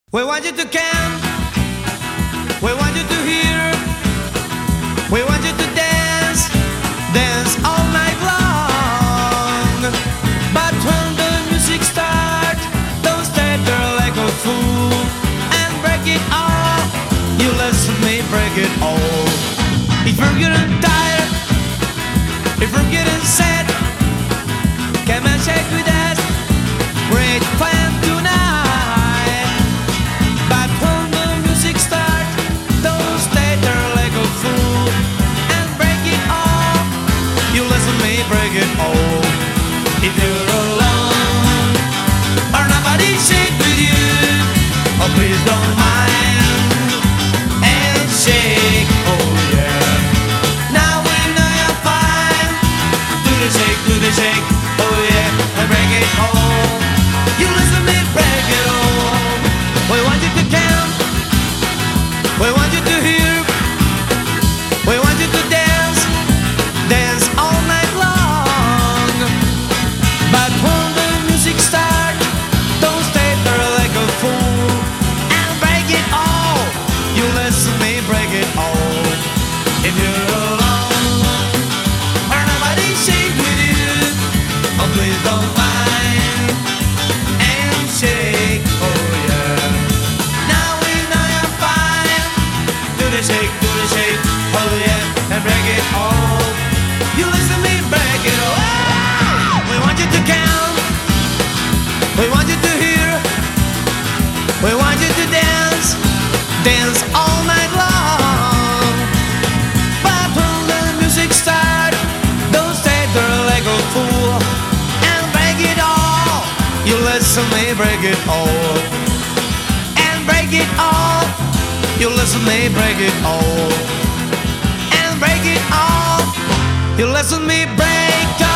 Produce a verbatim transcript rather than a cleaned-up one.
We want you to come, we want you to hear, we want you to dance, dance all night long. But when the music starts, don't stay there like a fool and break it all. You listen to me break it all. If you're getting tired, if you're getting sad, come and shake with us. Great plan tonight. Break it all. If you're alone or nobody shake with you, oh please don't mind and shake, oh yeah. Now we know you're fine. Do the shake, do the shake, oh yeah. And break it all. You listen to me, break it all. We want you to count, we want you to hear, we want you to dance, dance all night long. Break it all. If you're alone or nobody shake with you, oh please don't mind and shake, oh yeah. Now we know you're fine. Do the shake, do the shake, oh yeah, and break it all. You listen to me, break it all. We want you to count, we want you to hear, we want you to dance, dance all night long. Listen to me, break it all. And break it all. You listen to me, break it all. And break it all. You listen to me, break